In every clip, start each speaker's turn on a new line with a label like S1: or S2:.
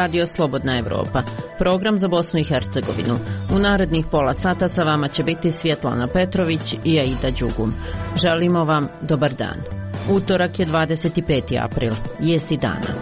S1: Radio Slobodna Evropa, program za Bosnu i Hercegovinu. U narednih pola sata sa vama će biti Svjetlana Petrović i Aida Đugum. Želimo vam dobar dan. Utorak je 25. april, jesti dana.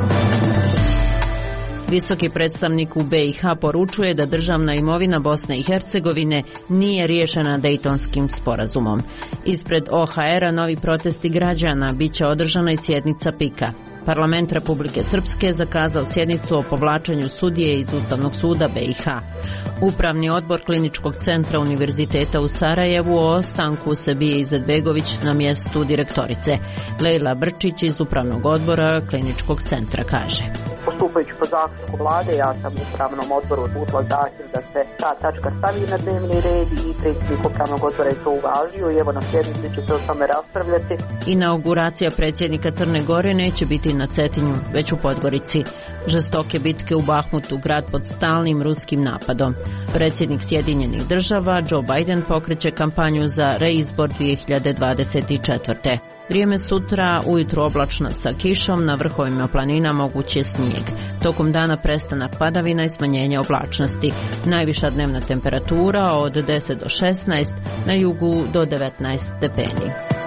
S1: Visoki predstavnik u BiH poručuje da državna imovina Bosne i Hercegovine nije riješena Dejtonskim sporazumom. Ispred OHR-a novi protesti građana bit će održana i sjednica PIK-a. Parlament Republike Srpske zakazao sjednicu o povlačenju sudije iz Ustavnog suda BiH. Upravni odbor Kliničkog centra Univerziteta u Sarajevu o ostanku Sebije Izetbegović na mjestu direktorice. Lejla Brčić iz Upravnog odbora Kliničkog centra kaže:
S2: Postupajući po zaključku vlade, ja sam u upravnom odboru uputila zahtjev da se ta tačka stavi na dnevni red i predsjednik upravnog odbora je to uvažio i evo na sjednici će se o tome raspravljati.
S1: Inauguracija predsjednika Crne Gore neće biti na Cetinju, već u Podgorici. Žestoke bitke u Bahmutu, grad pod stalnim ruskim napadom. Predsjednik Sjedinjenih država Joe Biden pokreće kampanju za reizbor 2024. Vrijeme sutra ujutro oblačno sa kišom, na vrhovima planina moguć je snijeg. Tokom dana prestanak padavina i smanjenje oblačnosti. Najviša dnevna temperatura od 10 do 16, na jugu do 19 stepeni.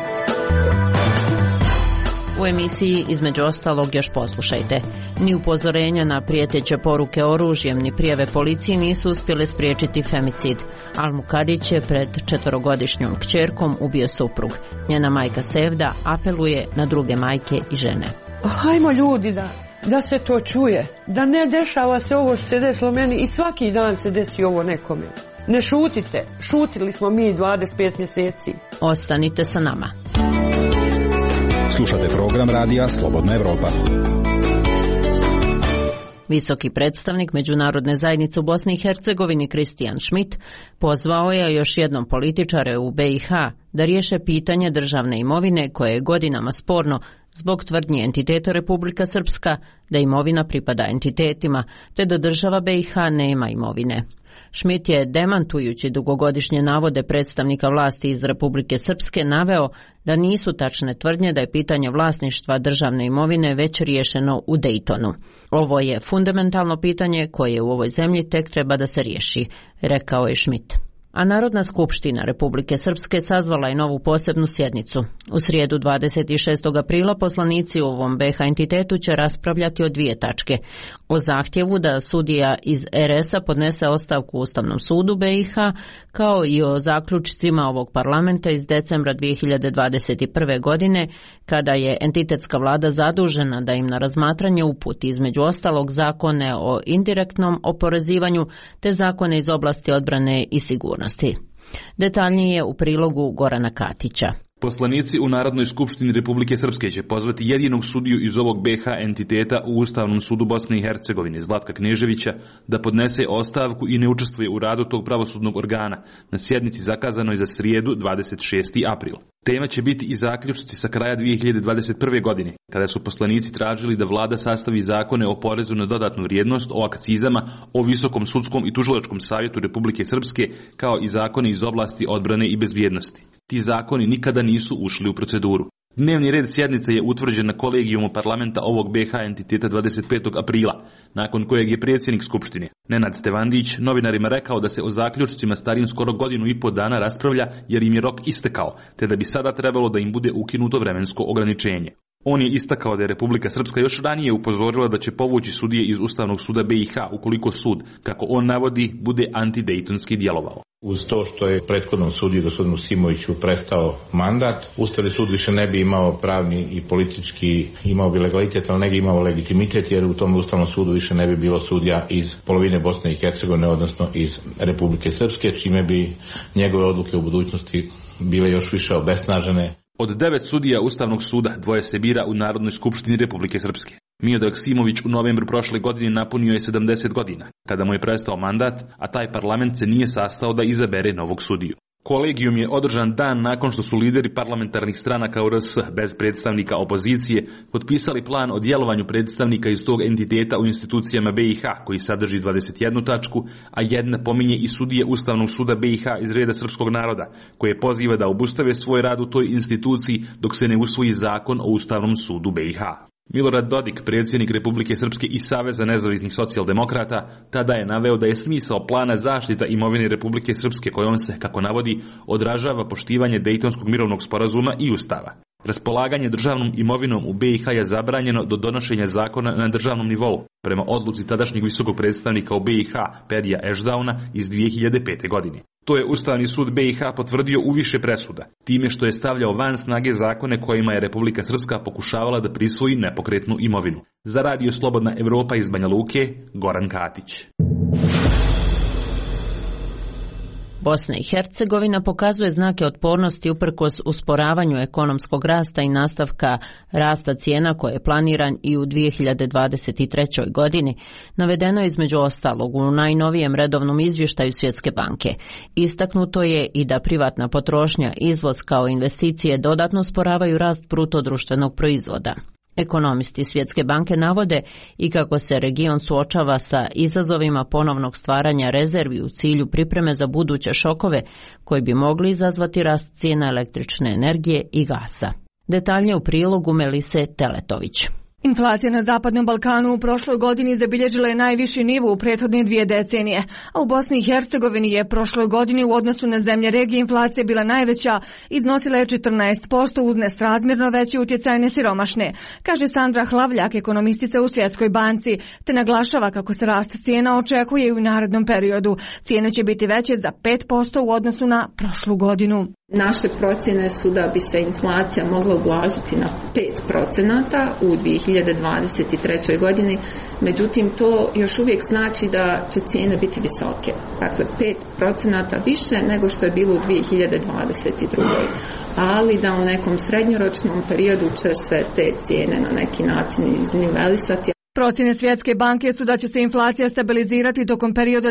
S1: U emisiji između ostalog još poslušajte. Ni upozorenja na prijeteće poruke oružjem ni prijave policiji nisu uspjele spriječiti femicid. Al-Mukadić je pred 4-godišnjom kćerkom ubio suprug. Njena majka Sevda apeluje na druge majke i žene.
S3: Hajmo ljudi da se to čuje. Da ne dešava se ovo što se desilo meni i svaki dan se desi ovo nekome. Ne šutite. Šutili smo mi 25 mjeseci.
S1: Ostanite sa nama.
S4: Slušate program radija Slobodna Evropa.
S1: Visoki predstavnik Međunarodne zajednice u Bosni i Hercegovini Kristijan Schmidt pozvao je još jednom političare u BiH da riješe pitanje državne imovine koje je godinama sporno zbog tvrdnje entiteta Republika Srpska da imovina pripada entitetima te da država BiH nema imovine. Schmidt je, demantujući dugogodišnje navode predstavnika vlasti iz Republike Srpske, naveo da nisu tačne tvrdnje da je pitanje vlasništva državne imovine već riješeno u Dejtonu. Ovo je fundamentalno pitanje koje u ovoj zemlji tek treba da se riješi, rekao je Schmidt. A Narodna skupština Republike Srpske sazvala je novu posebnu sjednicu. U srijedu 26. aprila poslanici u ovom BiH entitetu će raspravljati o dvije tačke. O zahtjevu da sudija iz RS-a podnese ostavku u Ustavnom sudu BiH, kao i o zaključcima ovog parlamenta iz decembra 2021. godine, kada je entitetska vlada zadužena da im na razmatranje uputi između ostalog zakone o indirektnom oporezivanju te zakone iz oblasti odbrane i sigurnosti. Detaljnije u prilogu Gorana Katića.
S5: Poslanici u Narodnoj skupštini Republike Srpske će pozvati jedinog sudiju iz ovog BiH entiteta u Ustavnom sudu Bosne i Hercegovine, Zlatka Kneževića, da podnese ostavku i ne učestvuje u radu tog pravosudnog organa na sjednici zakazanoj za srijedu 26. april. Tema će biti i zaključci sa kraja 2021. godine, kada su poslanici tražili da vlada sastavi zakone o porezu na dodatnu vrijednost, o akcizama, o Visokom sudskom i tužilačkom savjetu Republike Srpske, kao i zakone iz oblasti odbrane i bezbjednosti. Ti zakoni nikada nisu ušli u proceduru. Dnevni red sjednice je utvrđen na kolegijumu parlamenta ovog BiH entiteta 25. aprila, nakon kojeg je predsjednik Skupštine, Nenad Stevandić, novinarima rekao da se o zaključcima starim skoro godinu i po dana raspravlja jer im je rok istekao, te da bi sada trebalo da im bude ukinuto vremensko ograničenje. On je istakao da je Republika Srpska još ranije upozorila da će povući sudije iz Ustavnog suda BiH ukoliko sud, kako on navodi, bude antidejtonski djelovao.
S6: Uz to što je prethodnom sudiji gospodinu Simoviću prestao mandat, Ustavni sud više ne bi imao pravni i politički, imao bi legalitet, ali ne bi imao legitimitet, jer u tom Ustavnom sudu više ne bi bilo sudija iz polovine Bosne i Hercegovine, odnosno iz Republike Srpske, čime bi njegove odluke u budućnosti bile još više obesnažene.
S5: Od 9 sudija Ustavnog suda 2 se bira u Narodnoj skupštini Republike Srpske. Miodrag Simović u novembru prošle godine napunio je 70 godina, kada mu je prestao mandat, a taj parlament se nije sastao da izabere novog sudiju. Kolegijum je održan dan nakon što su lideri parlamentarnih stranaka u RS bez predstavnika opozicije potpisali plan o djelovanju predstavnika iz tog entiteta u institucijama BiH, koji sadrži 21 tačku, a jedna pominje i sudije Ustavnog suda BiH iz reda srpskog naroda, koje poziva da obustave svoj rad u toj instituciji dok se ne usvoji zakon o Ustavnom sudu BiH. Milorad Dodik, predsjednik Republike Srpske i Saveza nezavisnih socijaldemokrata, tada je naveo da je smisao plana zaštita imovine Republike Srpske kojom se, kako navodi, odražava poštivanje Dejtonskog mirovnog sporazuma i Ustava. Raspolaganje državnom imovinom u BiH je zabranjeno do donošenja zakona na državnom nivou, prema odluci tadašnjeg visokog predstavnika u BiH, Pedija Ešdauna, iz 2005. godine. To je Ustavni sud BiH potvrdio u više presuda, time što je stavljao van snage zakone kojima je Republika Srpska pokušavala da prisvoji nepokretnu imovinu. Za Radio Slobodna Evropa iz Banja Luke, Goran Katić.
S1: Bosna i Hercegovina pokazuje znake otpornosti uprkos usporavanju ekonomskog rasta i nastavka rasta cijena koje je planiran i u 2023. godini, navedeno je između ostalog u najnovijem redovnom izvještaju Svjetske banke. Istaknuto je i da privatna potrošnja, izvoz kao investicije dodatno usporavaju rast bruto društvenog proizvoda. Ekonomisti Svjetske banke navode i kako se region suočava sa izazovima ponovnog stvaranja rezervi u cilju pripreme za buduće šokove koji bi mogli izazvati rast cijena električne energije i gasa. Detalje u prilogu Melise Teletović.
S7: Inflacija na Zapadnom Balkanu u prošloj godini zabilježila je najviši nivo u prethodne 2 decenije, a u Bosni i Hercegovini je prošloj godini u odnosu na zemlje regije inflacija bila najveća, iznosila je 14% uz nesrazmjerno veći utjecaj nesiromašne, kaže Sandra Hlavljak, ekonomistica u Svjetskoj banci, te naglašava kako se rast cijena očekuje i u narednom periodu. Cijene će biti veće za 5% u odnosu na prošlu godinu.
S8: Naše procjene su da bi se inflacija mogla ublažiti na 5% u 2023. godini, međutim to još uvijek znači da će cijene biti visoke. Dakle, 5% više nego što je bilo u 2022. Ali da u nekom srednjoročnom periodu će se te cijene na neki način iznivelisati.
S7: Procjene Svjetske banke su da će se inflacija stabilizirati tokom perioda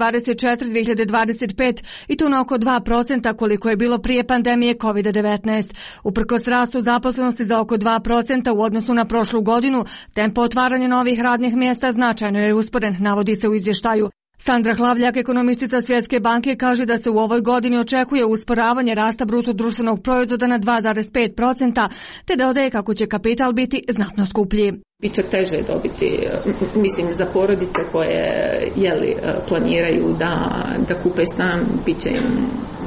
S7: 2024-2025 i to na oko 2% koliko je bilo prije pandemije COVID-19. Uprkos rastu zaposlenosti za oko 2% u odnosu na prošlu godinu, tempo otvaranja novih radnih mjesta značajno je usporen, navodi se u izvještaju. Sandra Hlavljak, ekonomistica Svjetske banke, kaže da se u ovoj godini očekuje usporavanje rasta bruto društvenog proizvoda na 2,5%, te dodaje kako će kapital biti znatno skuplji.
S8: Biće teže dobiti, mislim, za porodice koje planiraju da kupe stan, bit će im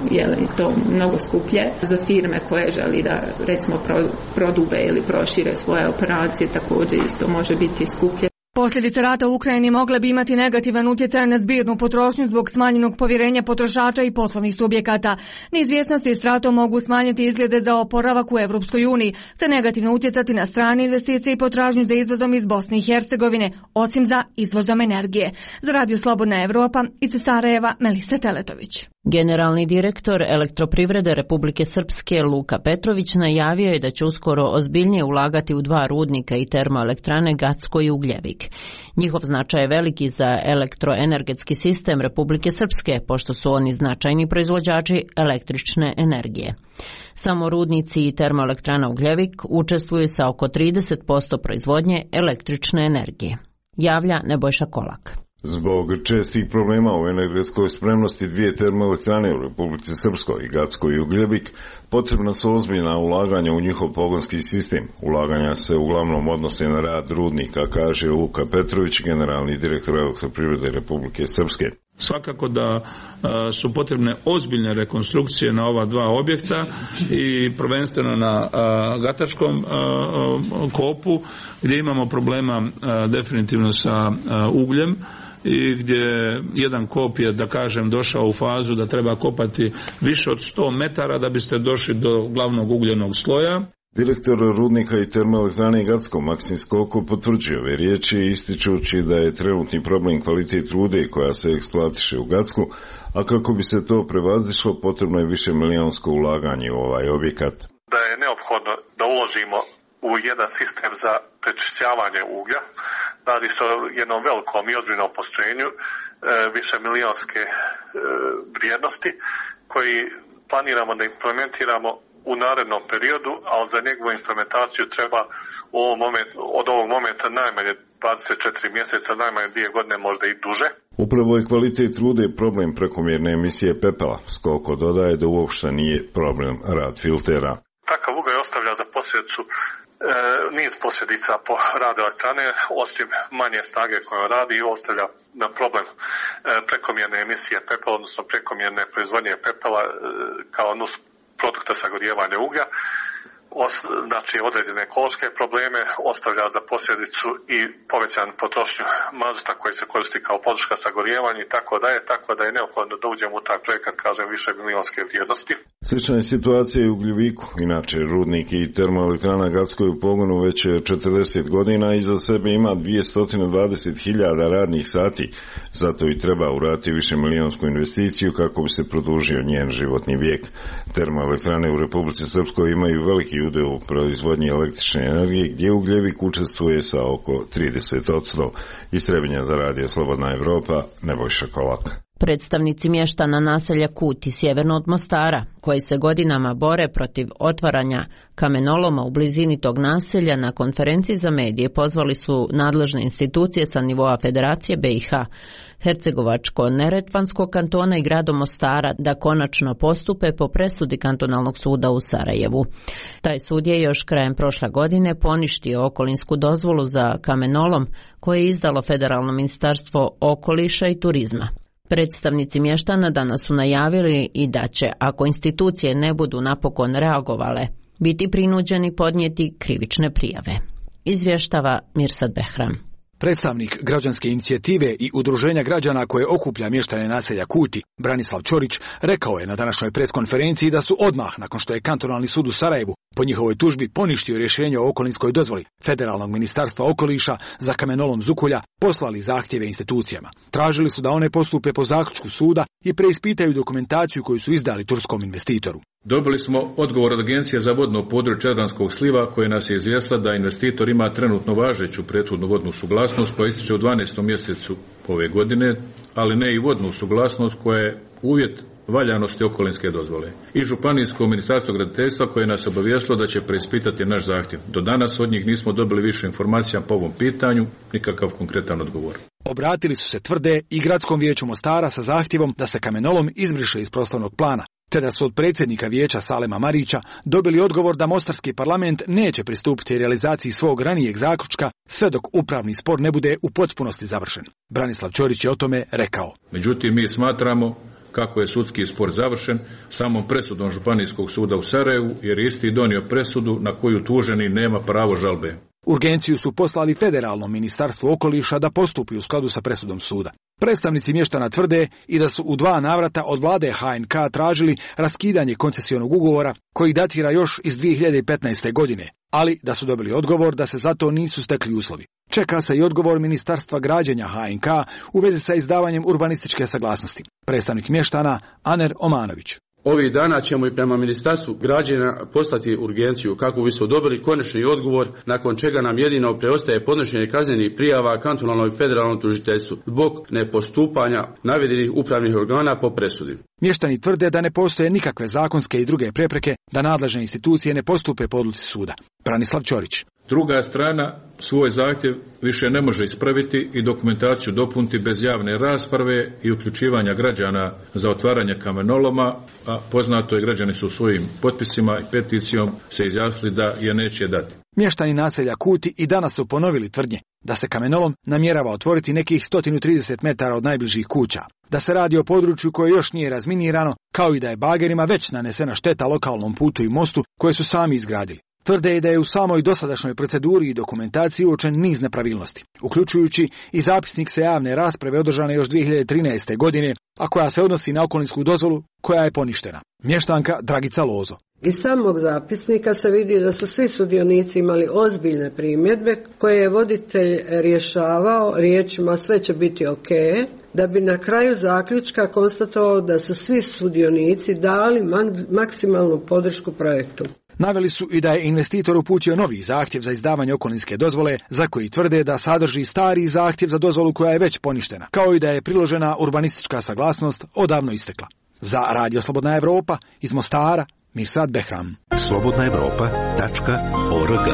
S8: to mnogo skuplje. Za firme koje želi da recimo prodube ili prošire svoje operacije također isto može biti skuplje.
S7: Posljedice rata u Ukrajini mogle bi imati negativan utjecaj na zbirnu potrošnju zbog smanjenog povjerenja potrošača i poslovnih subjekata. Neizvjesnosti s ratom mogu smanjiti izglede za oporavak u Europskoj uniji, te negativno utjecati na strane investicije i potražnju za izvozom iz Bosne i Hercegovine, osim za izvozom energije. Za Radio Slobodna Evropa iz Sarajeva, Melisa Teletović.
S1: Generalni direktor Elektroprivrede Republike Srpske Luka Petrović najavio je da će uskoro ozbiljnije ulagati u 2 rudnika i termoelektrane Gacko i Ugljevik. Njihov značaj je veliki za elektroenergetski sistem Republike Srpske, pošto su oni značajni proizvođači električne energije. Samo rudnici i termoelektrana Ugljevik učestvuju sa oko 30% proizvodnje električne energije. Javlja Nebojša Kolak.
S9: Zbog čestih problema u energetskoj spremnosti 2 termoelektrane u Republici Srpskoj, Gacko i Ugljevik, potrebna su ozbiljna ulaganja u njihov pogonski sistem. Ulaganja se uglavnom odnose na rad rudnika, kaže Luka Petrović, generalni direktor Elektroprivrede Republike Srpske.
S10: Svakako da su potrebne ozbiljne rekonstrukcije na ova 2 objekta i prvenstveno na Gatačkom kopu gdje imamo problema definitivno sa ugljem i gdje jedan kop je, da kažem, došao u fazu da treba kopati više od 100 metara da biste došli do glavnog ugljenog sloja.
S9: Direktor rudnika i termoelektrane Gacko Maksim Skoko potvrđuje ove riječi ističući da je trenutni problem kvalitet rude koja se eksploatiše u Gacku, a kako bi se to prevazišlo potrebno je više milijonsko ulaganje u ovaj objekat.
S11: Da je neophodno da uložimo u jedan sistem za prečišćavanje uglja. Radi se o jednom velikom i ozbiljnom postrojenju više milijonske vrijednosti koji planiramo da implementiramo u narednom periodu, ali za njegovu implementaciju treba od ovog momenta najmanje 24 mjeseca, najmanje 2 godine, možda i duže.
S9: Upravo je kvalitet rude problem prekomjerne emisije pepela. Skoko dodaje da uopšte nije problem rad filtera.
S11: Takav ugalj ostavlja za posljedicu niz posljedica po radu elektrane, osim manje snage koje radi i ostavlja na problem prekomjerne emisije pepela, odnosno prekomjerne proizvodnje pepela kao nus produkta sagorijevanja uglja. Znači određene ekološke probleme, ostavlja za posljedicu i povećan potrošnju mazuta koji se koristi kao podrška sagorijevanja i tako da je neophodno da uđemo u taj projekat, kažem, više milionske vrijednosti.
S9: Slična je situacija i u Ugljeviku. Inače, rudnik i termoelektrana Gatskoj u pogonu već 40 godina i za sebe ima 220.000 radnih sati. Zato i treba uraditi više milionsku investiciju kako bi se produžio njen životni vijek. Termoelektrane u Republici Srpskoj imaju veliki udjel u proizvodnji električne energije, gdje Ugljevik učestvuje sa oko 30%. Iz Trebinja za Radio Slobodna Evropa, Nebojša Kolak.
S1: Predstavnici mještana naselja Kuti sjeverno od Mostara, koji se godinama bore protiv otvaranja kamenoloma u blizini tog naselja, na konferenciji za medije pozvali su nadležne institucije sa nivoa Federacije BiH, Hercegovačko-Neretvanskog kantona i grada Mostara da konačno postupe po presudi kantonalnog suda u Sarajevu. Taj sud je još krajem prošle godine poništio okolinsku dozvolu za kamenolom koje je izdalo Federalno ministarstvo okoliša i turizma. Predstavnici mještana danas su najavili i da će, ako institucije ne budu napokon reagovale, biti prinuđeni podnijeti krivične prijave. Izvještava Mirsad Behram.
S12: Predstavnik građanske inicijative i udruženja građana koje okuplja mještane naselja Kuti, Branislav Ćorić, rekao je na današnjoj preskonferenciji da su odmah nakon što je kantonalni sud u Sarajevu po njihovoj tužbi poništio rješenje o okolinskoj dozvoli Federalnog ministarstva okoliša za kamenolom Zukulja, poslali zahtjeve institucijama. Tražili su da one postupe po zaključku suda i preispitaju dokumentaciju koju su izdali turskom investitoru.
S10: Dobili smo odgovor od Agencije za vodno područje Jadranskog sliva koje nas je izvijestila da investitor ima trenutno važeću prethodnu vodnu suglasnost koja ističe u 12. mjesecu ove godine, ali ne i vodnu suglasnost koja je uvjet valjanosti okolinske dozvole. I Županijsko ministarstvo graditeljstva koje nas obavijestilo da će preispitati naš zahtjev. Do danas od njih nismo dobili više informacija po ovom pitanju, nikakav konkretan odgovor.
S12: Obratili su se Tvrde i Gradskom vijeću Mostara sa zahtjevom da se kamenolom izbriše iz prostornog plana, te da su od predsjednika vijeća Salema Marića dobili odgovor da Mostarski parlament neće pristupiti realizaciji svog ranijeg zaključka sve dok upravni spor ne bude u potpunosti završen. Branislav Ćorić je o tome rekao.
S10: Međutim, mi smatramo kako je sudski spor završen samom presudom Županijskog suda u Sarajevu, jer je isti donio presudu na koju tuženi nema pravo žalbe.
S12: Urgenciju su poslali Federalnom ministarstvu okoliša da postupi u skladu sa presudom suda. Predstavnici mještana tvrde i da su u 2 navrata od vlade HNK tražili raskidanje koncesionog ugovora koji datira još iz 2015. godine, ali da su dobili odgovor da se za to nisu stekli uslovi. Čeka se i odgovor Ministarstva građenja HNK u vezi sa izdavanjem urbanističke saglasnosti. Predstavnik mještana Aner Omanović.
S13: Ovih dana ćemo i prema Ministarstvu građenja poslati urgenciju kako bismo dobili konačni odgovor, nakon čega nam jedino preostaje podnošenje kaznenih prijava kantonalnom i federalnom tužiteljstvu zbog nepostupanja navedenih upravnih organa po presudi.
S12: Mještani tvrde da ne postoje nikakve zakonske i druge prepreke da nadležne institucije ne postupe po odluci suda. Branislav Ćorić.
S10: Druga strana svoj zahtjev više ne može ispraviti i dokumentaciju dopuniti bez javne rasprave i uključivanja građana za otvaranje kamenoloma, a poznato je građani su svojim potpisima i peticijom se izjasnili da je neće dati.
S12: Mještani naselja Kuti i danas su ponovili tvrdnje da se kamenolom namjerava otvoriti nekih 130 metara od najbližih kuća, da se radi o području koje još nije razminirano, kao i da je bagerima već nanesena šteta lokalnom putu i mostu koje su sami izgradili. Tvrde da je u samoj dosadašnjoj proceduri i dokumentaciji uočen niz nepravilnosti, uključujući i zapisnik sa javne rasprave održane još 2013. godine, a koja se odnosi na okolinsku dozvolu koja je poništena. Mještanka Dragica Lozo.
S14: Iz samog zapisnika se vidi da su svi sudionici imali ozbiljne primjedbe koje je voditelj rješavao riječima sve će biti ok, da bi na kraju zaključka konstatovao da su svi sudionici dali maksimalnu podršku projektu.
S12: Naveli su i da je investitor uputio novi zahtjev za izdavanje okolinske dozvole, za koji tvrde da sadrži stari zahtjev za dozvolu koja je već poništena, kao i da je priložena urbanistička saglasnost odavno istekla. Za Radio Slobodna Evropa iz Mostara, Mirsad Behram.
S15: slobodnaevropa.org.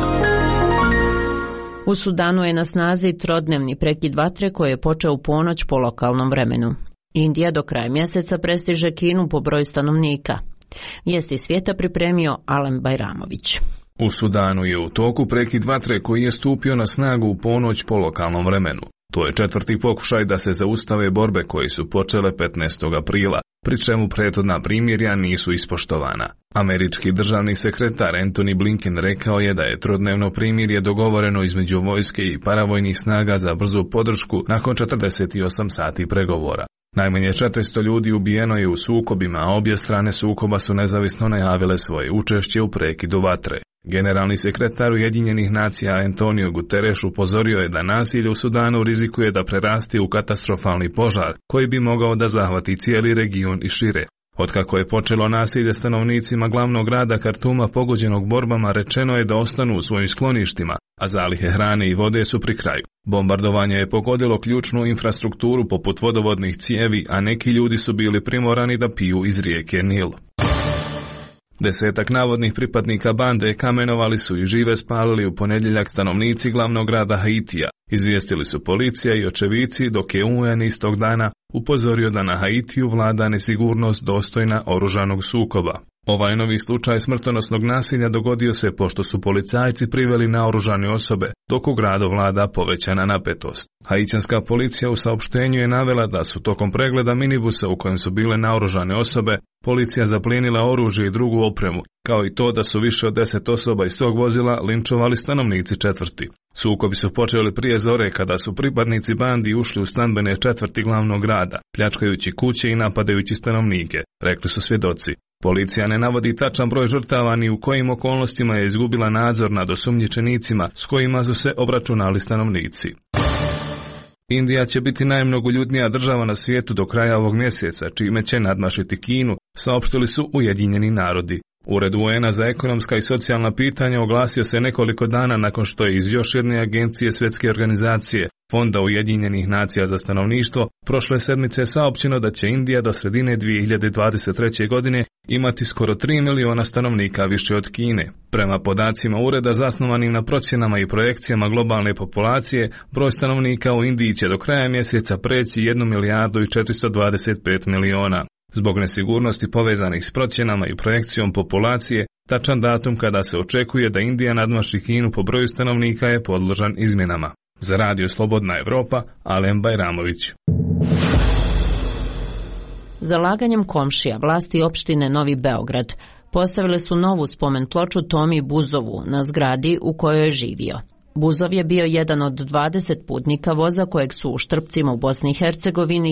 S1: U Sudanu je na snazi trodnevni prekid vatre koji je počeo u ponoć po lokalnom vremenu. Indija do kraja mjeseca prestiže Kinu po broju stanovnika. Vijesti svijeta pripremio Alen Bajramović.
S15: U Sudanu je u toku prekid vatre koji je stupio na snagu u ponoć po lokalnom vremenu. To je četvrti pokušaj da se zaustave borbe koje su počele 15. aprila, pri čemu prethodna primirja nisu ispoštovana. Američki državni sekretar Antony Blinken rekao je da je trodnevno primirje dogovoreno između vojske i paravojnih snaga za brzu podršku nakon 48 sati pregovora. Najmanje 400 ljudi ubijeno je u sukobima, a obje strane sukoba su nezavisno najavile svoje učešće u prekidu vatre. Generalni sekretar Ujedinjenih nacija Antonio Guterres upozorio je da nasilje u Sudanu rizikuje da prerasti u katastrofalni požar koji bi mogao da zahvati cijeli region i šire. Otkako je počelo nasilje stanovnicima glavnog grada Kartuma pogođenog borbama, rečeno je da ostanu u svojim skloništima, a zalihe hrane i vode su pri kraju. Bombardovanje je pogodilo ključnu infrastrukturu poput vodovodnih cijevi, a neki ljudi su bili primorani da piju iz rijeke Nil. 10 navodnih pripadnika bande kamenovali su i žive spalili u ponedjeljak stanovnici glavnog grada Haitija, izvijestili su policija i očevici, dok je UN istog dana upozorio da na Haitiju vlada nesigurnost dostojna oružanog sukoba. Ovaj novi slučaj smrtonosnog nasilja dogodio se pošto su policajci priveli naoružane osobe, dok u gradu vlada povećana napetost. Haitijanska policija u saopštenju je navela da su tokom pregleda minibusa u kojem su bile naoružane osobe, policija zaplijenila oružje i drugu opremu, kao i to da su više od 10 osoba iz tog vozila linčovali stanovnici četvrti. Sukobi su počeli prije zore kada su pripadnici bandi ušli u stambene četvrti glavnog grada, pljačkajući kuće i napadajući stanovnike, rekli su svjedoci. Policija ne navodi tačan broj žrtava ni u kojim okolnostima je izgubila nadzor nad osumnjičenicima s kojima su se obračunali stanovnici. Indija će biti najmnogoljudnija država na svijetu do kraja ovog mjeseca, čime će nadmašiti Kinu, saopštili su Ujedinjeni narodi. Ured UN-a za ekonomska i socijalna pitanja oglasio se nekoliko dana nakon što je iz još jedne agencije Svjetske organizacije, Fonda Ujedinjenih nacija za stanovništvo, prošle sedmice saopćeno da će Indija do sredine 2023. godine imati skoro 3 miliona stanovnika više od Kine. Prema podacima ureda zasnovanim na procjenama i projekcijama globalne populacije, broj stanovnika u Indiji će do kraja mjeseca preći 1 milijardu i 425 miliona. Zbog nesigurnosti povezanih s procjenama i projekcijom populacije, tačan datum kada se očekuje da Indija nadmaši Kinu po broju stanovnika je podložan izmjenama. Za Radio Slobodna Evropa, Alen Bajramović.
S1: Zalaganjem komšija vlasti opštine Novi Beograd postavile su novu spomen ploču Tomi Buzovu na zgradi u kojoj je živio. Buzov je bio jedan od 20 putnika voza kojeg su u Štrpcima u Bosni i Hercegovini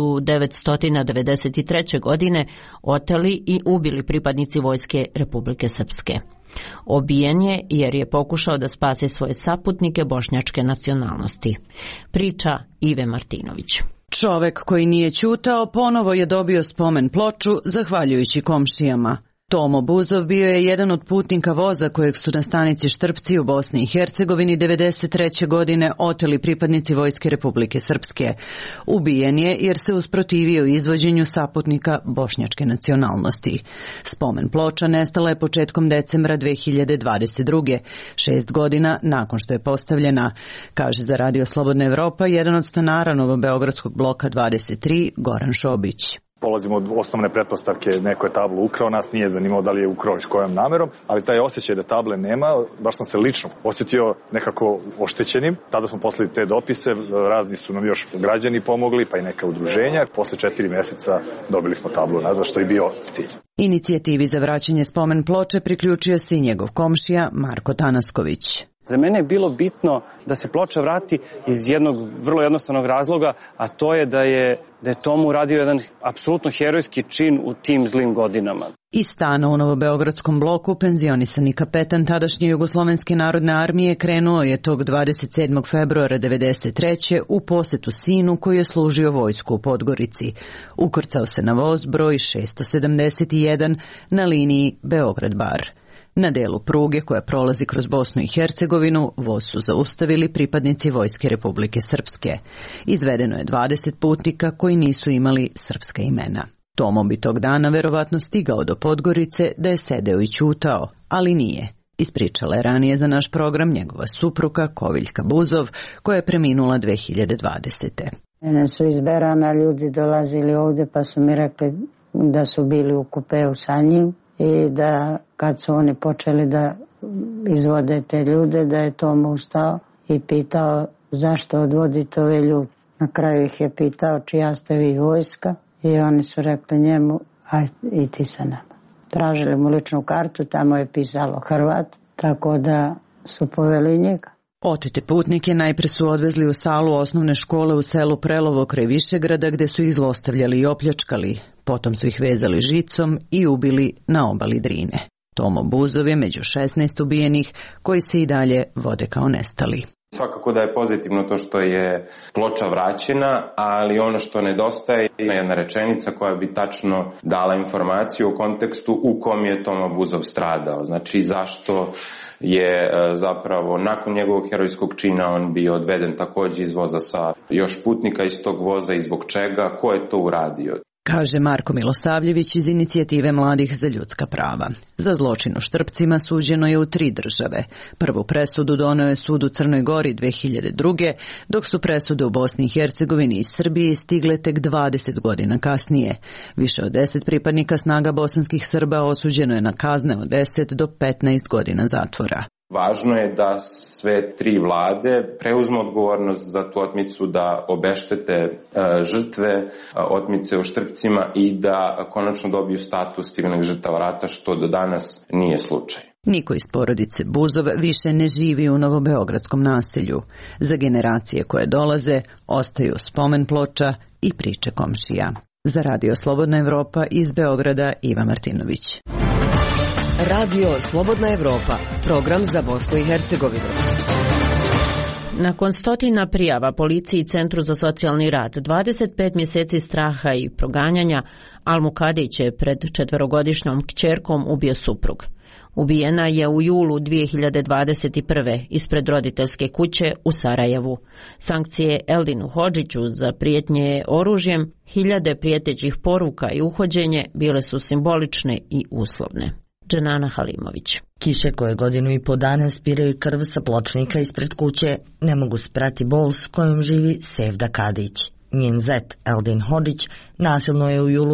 S1: 1993. godine oteli i ubili pripadnici vojske Republike Srpske. Obijen je jer je pokušao da spase svoje saputnike bošnjačke nacionalnosti. Priča Ive Martinović.
S16: Čovek koji nije ćutao ponovo je dobio spomen ploču zahvaljujući komšijama. Tomo Buzov bio je jedan od putnika voza kojeg su na stanici Štrpci u Bosni i Hercegovini 1993. godine oteli pripadnici vojske Republike Srpske. Ubijen je jer se usprotivio izvođenju saputnika bošnjačke nacionalnosti. Spomen ploča nestala je početkom decembra 2022. 6 godina nakon što je postavljena, kaže za Radio Slobodna Evropa jedan od stanara Novobeogradskog bloka 23, Goran Šobić.
S17: Polazimo od osnovne pretpostavke, neko je tablu ukrao, nas nije zanimalo da li je ukrao i s kojom namerom, ali taj osjećaj da table nema, baš sam se lično osjetio nekako oštećenim. Tada smo poslali te dopise, razni su nam još građani pomogli, pa i neka udruženja. Posle 4 mjeseca dobili smo tablu nazad, što je bio cilj.
S16: Inicijativi za vraćanje spomen ploče priključio se i njegov komšija Marko Tanasković.
S18: Za mene je bilo bitno da se ploča vrati iz jednog vrlo jednostavnog razloga, a to je da je Tomu uradio jedan apsolutno herojski čin u tim zlim godinama.
S16: Iz stana u Novobeogradskom bloku penzionisani kapetan tadašnje Jugoslovenske narodne armije krenuo je tog 27. februara 1993. u posetu sinu koji je služio vojsku u Podgorici. Ukrcao se na voz broj 671 na liniji Beograd-Bar. Na delu pruge koja prolazi kroz Bosnu i Hercegovinu voz su zaustavili pripadnici vojske Republike Srpske. Izvedeno je 20 putnika koji nisu imali srpska imena. Tomo bi tog dana verovatno stigao do Podgorice da je sedeo i ćutao, ali nije. Ispričala je ranije za naš program njegova supruga Koviljka Buzov, koja je preminula 2020.
S19: Mene su iz Berana ljudi dolazili ovdje pa su mi rekli da su bili u kupeu sa njim i da kad su oni počeli da izvode te ljude, da je Tomo ustao i pitao zašto odvodite ove ljude. Na kraju ih je pitao čija ste vi vojska i oni su rekli njemu aj i ti sa nama. Tražili mu ličnu kartu, tamo je pisalo Hrvat, tako da su poveli njega.
S16: Otete putnike najpre su odvezli u salu osnovne škole u selu Prelovo kraj Višegrada gde su ih zlostavljali i opljačkali. Potom su ih vezali žicom i ubili na obali Drine. Tomo Buzov je među 16 ubijenih koji se i dalje vode kao nestali.
S20: Svakako da je pozitivno to što je ploča vraćena, ali ono što nedostaje je jedna rečenica koja bi tačno dala informaciju o kontekstu u kom je Tomo Buzov stradao. Znači zašto je zapravo nakon njegovog herojskog čina on bio odveden također iz voza sa još putnika iz tog voza i zbog čega, ko je to uradio.
S16: Kaže Marko Milosavljević iz Inicijative mladih za ljudska prava. Za zločin u Štrpcima suđeno je u 3 države. Prvu presudu doneo je sud u Crnoj Gori 2002. dok su presude u Bosni i Hercegovini i Srbiji stigle tek 20 godina kasnije. Više od 10 pripadnika snaga bosanskih Srba osuđeno je na kazne od 10 do 15 godina zatvora.
S20: Važno je da sve 3 vlade preuzmu odgovornost za tu otmicu, da obeštete žrtve otmice u Štrpcima i da konačno dobiju status civilnih žrtava rata, što do danas nije slučaj.
S16: Niko iz porodice Buzov više ne živi u novobeogradskom naselju. Za generacije koje dolaze ostaju spomen ploča i priče komšija. Za Radio Slobodna Evropa iz Beograda Iva Martinović.
S21: Radio Slobodna Evropa, program za Bosnu i Hercegovinu.
S1: Nakon stotina prijava policiji i Centru za socijalni rad, 25 mjeseci straha i proganjanja, Almu Kadić je pred 4-godišnjom kćerkom ubio suprug. Ubijena je u julu 2021. ispred roditeljske kuće u Sarajevu. Sankcije Eldinu Hodžiću za prijetnje oružjem, hiljade prijetećih poruka i uhođenje bile su simbolične i uslovne. Dženana Halimović.
S22: Kiše koje 1.5 godina spiraju krv sa pločnika ispred kuće ne mogu sprati bol s kojom živi Sevda Kadić. Njen zet Eldin Hodžić nasilno je u julu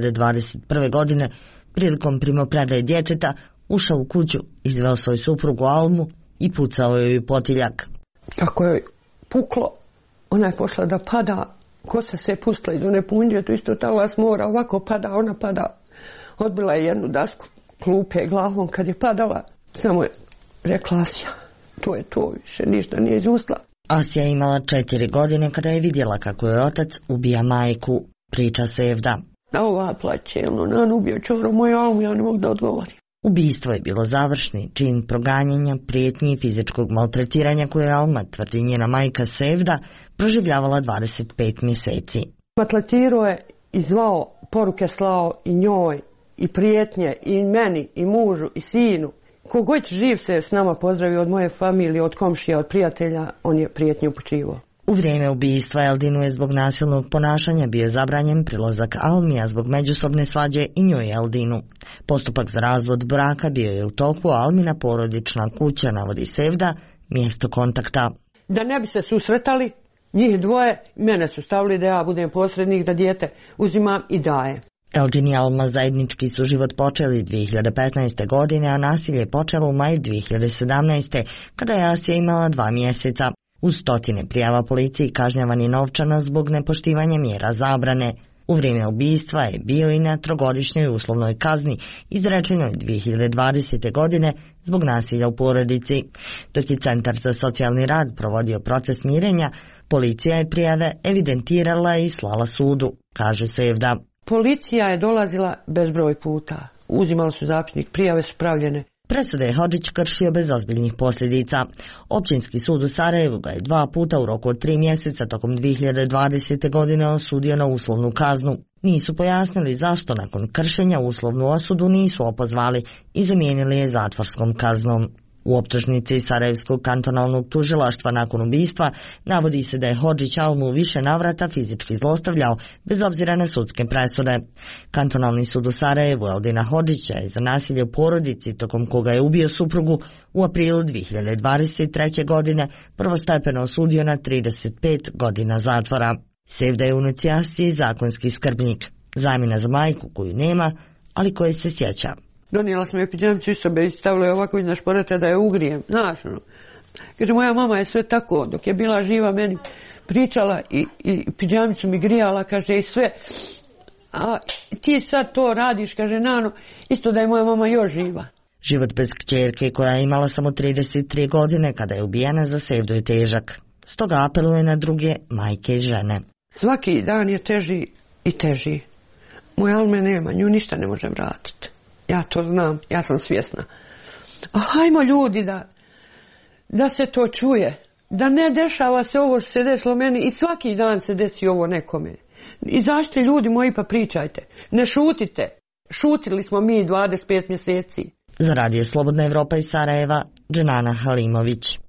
S22: 2021. godine prilikom primopredaje djeteta ušao u kuću, izveo svoju suprugu Almu i pucao joj u potiljak.
S3: Kako je puklo, ona je pošla da pada, kosa se pustila iz one punđe, to isto talas mora, ovako pada, ona pada. Odbila je jednu dasku klupe glavom kad je padala, samo je rekla Asija, to je to, više ništa nije izustila.
S22: Asija je imala 4 godine kada je vidjela kako je otac ubija majku, priča Sevda.
S3: A ova plaće, on ubio čoro moju Almu, ja ne mogu da odgovorim.
S22: Ubistvo je bilo završni čin proganjanja, prijetnji i fizičkog maltretiranja koje je Alma, tvrdi njena majka Sevda, proživljavala 25 mjeseci.
S3: Maltretirao je i zvao, poruke slao i njoj, i prijetnje, i meni, i mužu, i sinu. Kogod živ se s nama pozdravio od moje familije, od komšija, od prijatelja, on je prijetnju upućivao.
S22: U vrijeme ubistva Eldinu je zbog nasilnog ponašanja bio zabranjen prilazak Almija zbog međusobne svađe i njoj Eldinu. Postupak za razvod braka bio je u toku, a Almina porodična kuća, navodi Sevda, mjesto kontakta.
S3: Da ne bi se susretali, njih dvoje, mene su stavili da ja budem posrednik, da dijete uzimam i daje.
S22: Eldin i Alma zajednički su život počeli 2015. godine, a nasilje je počelo u maju 2017. kada je Asija imala 2 mjeseca. Uz stotine prijava policiji kažnjavan je novčano zbog nepoštivanja mjera zabrane. U vrijeme ubistva je bio i na 3-godišnjoj uslovnoj kazni, izrečenoj 2020. godine zbog nasilja u porodici. Dok je Centar za socijalni rad provodio proces mirenja, policija je prijave evidentirala i slala sudu, kaže Sevda.
S3: Policija je dolazila bezbroj puta. Uzimali su zapisnik, prijave su pravljene.
S22: Presude je Hodžić kršio bez ozbiljnih posljedica. Općinski sud u Sarajevu ga je 2 puta u roku od 3 mjeseca tokom 2020. godine osudio na uslovnu kaznu. Nisu pojasnili zašto nakon kršenja uslovnu osudu nisu opozvali i zamijenili je zatvorskom kaznom. U optužnici Sarajevskog kantonalnog tužilaštva nakon ubistva navodi se da je Hodžić Almu više navrata fizički zlostavljao bez obzira na sudske presude. Kantonalni sud u Sarajevu Eldina Hodžića je za nasilje u porodici tokom koga je ubio suprugu u aprilu 2023. godine prvostepeno osudio na 35 godina zatvora. Sevda je u inicijaciji zakonski skrbnik, zamjena za majku koju nema, ali koje se sjeća.
S3: Donijela sam je pidžamicu iz sobe i stavila je ovako iznad šporeta da je ugrijem, znaš ono. Kaže, moja mama je sve tako, dok je bila živa meni pričala i pidžamicu mi grijala, kaže, i sve. A ti sad to radiš, kaže, Nano, isto da je moja mama još živa.
S22: Život bez kćerke koja je imala samo 33 godine kada je ubijena za Sevdu je težak. Stoga apeluje na druge majke i žene.
S3: Svaki dan je teži i teži. Moja Alme nema, nju ništa ne može vratiti. Ja to znam, ja sam svjesna. A hajmo ljudi da se to čuje. Da ne dešava se ovo što se desilo meni i svaki dan se desi ovo nekome. Izađite ljudi moji pa pričajte. Ne šutite. Šutili smo mi 25 mjeseci.
S22: Za Radio Slobodna Evropa iz Sarajeva, Dženana Halimović.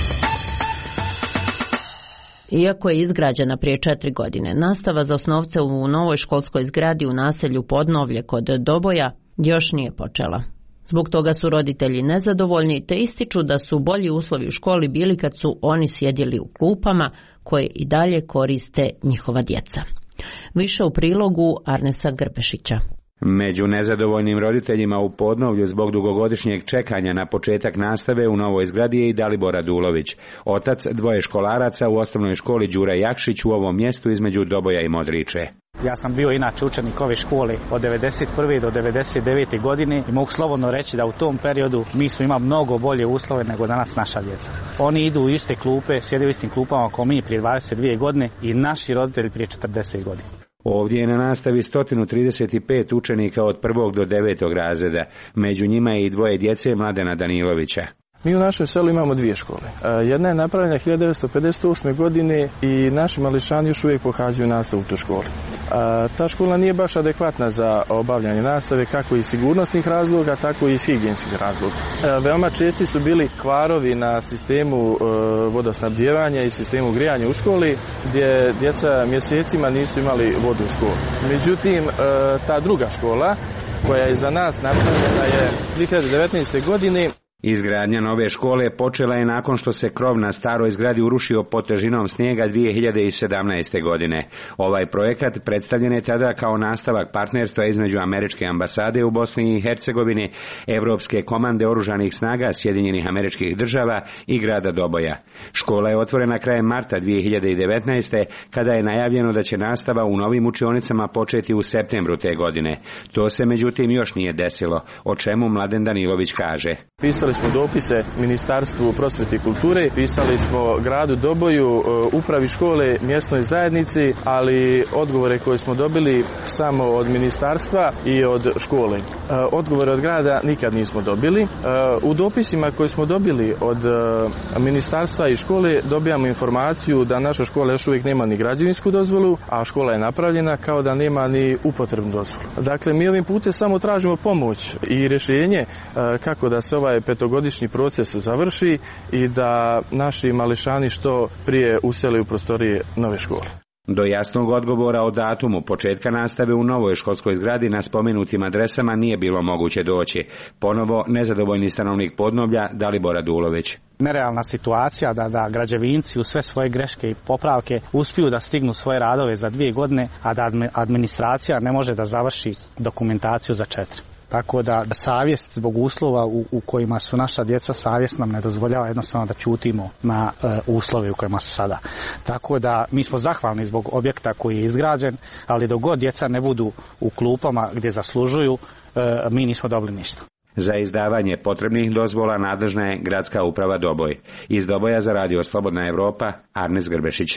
S1: Iako je izgrađena prije 4 godine, nastava za osnovce u novoj školskoj zgradi u naselju Podnovlje kod Doboja još nije počela. Zbog toga su roditelji nezadovoljni te ističu da su bolji uslovi u školi bili kad su oni sjedili u klupama koje i dalje koriste njihova djeca. Više u prilogu Arnesa Grbešića.
S2: Među nezadovoljnim roditeljima u Podnovlju zbog dugogodišnjeg čekanja na početak nastave u novoj zgradi je i Dalibor Radulović, otac dvoje školaraca u osnovnoj školi Đura Jakšić u ovom mjestu između Doboja i Modriče.
S4: Ja sam bio inače učenik ove škole od 1991. do 1999. godine i mogu slobodno reći da u tom periodu mi smo imali mnogo bolje uslove nego danas naša djeca. Oni idu u iste klupe, sjede u istim klupama kao mi prije 22 godine i naši roditelji prije 40 godina.
S2: Ovdje je na nastavi 135 učenika od 1. do 9. razreda, među njima je i dvoje djece Mladena Danilovića.
S23: Mi u našem selu imamo dvije škole. Jedna je napravljena 1958. godine i naši mališani još uvijek pohađaju nastavu u toj školi. Ta škola nije baš adekvatna za obavljanje nastave, kako iz sigurnosnih razloga, tako i iz higijenskih razloga. Veoma česti su bili kvarovi na sistemu vodosnabdijevanja i sistemu grijanja u školi, gdje djeca mjesecima nisu imali vodu u školi. Međutim, ta druga škola, koja je za nas napravljena je 2019. godine,
S2: Izgradnja nove škole počela je nakon što se krov na staroj zgradi urušio pod težinom snijega 2017. godine. Ovaj projekat predstavljen je tada kao nastavak partnerstva između Američke ambasade u Bosni i Hercegovini, Evropske komande oružanih snaga Sjedinjenih Američkih Država i grada Doboja. Škola je otvorena krajem marta 2019. kada je najavljeno da će nastava u novim učionicama početi u septembru te godine. To se međutim još nije desilo, o čemu Mladen Danilović kaže.
S23: Pisali smo dopise Ministarstvu prosvjete i kulture, pisali smo gradu Doboju, upravi škole, mjesnoj zajednici, ali odgovore koje smo dobili samo od ministarstva i od škole. Odgovore od grada nikad nismo dobili. U dopisima koje smo dobili od ministarstva i škole dobijamo informaciju da naša škola još uvijek nema ni građevinsku dozvolu, a škola je napravljena kao da nema ni upotrebnu dozvolu. Dakle, mi ovim putem samo tražimo pomoć i rješenje kako da se ovaj petogodišnji proces završi i da naši mališani što prije usele u prostorije nove škole.
S2: Do jasnog odgovora o datumu početka nastave u novoj školskoj zgradi na spomenutim adresama nije bilo moguće doći. Ponovo nezadovoljni stanovnik Podnovlja Dalibor Radulović.
S4: Nerealna situacija da građevinci u sve svoje greške i popravke uspiju da stignu svoje radove za 2 godine, a da administracija ne može da završi dokumentaciju za 4. Tako da savjest zbog uslova u kojima su naša djeca, savjest nam ne dozvoljava jednostavno da ćutimo na uslove u kojima su sada. Tako da mi smo zahvalni zbog objekta koji je izgrađen, ali dok god djeca ne budu u klupama gdje zaslužuju, mi nismo dobili ništa.
S2: Za izdavanje potrebnih dozvola nadležna je Gradska uprava Doboj. Iz Doboja za Radio Slobodna Evropa, Arnes Grbešić.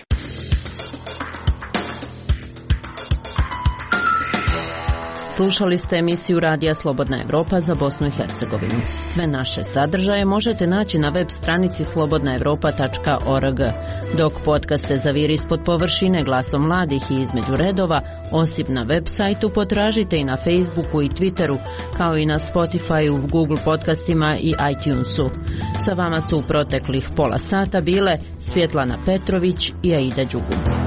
S1: Slušali ste emisiju Radija Slobodna Evropa za Bosnu i Hercegovinu. Sve naše sadržaje možete naći na web stranici slobodnaevropa.org. Dok podcaste Zaviri ispod površine, Glasom mladih i Između redova, osim na web sajtu potražite i na Facebooku i Twitteru, kao i na Spotifyu, Google podcastima i iTunesu. Sa vama su u proteklih pola sata bile Svjetlana Petrović i Aida Đugum.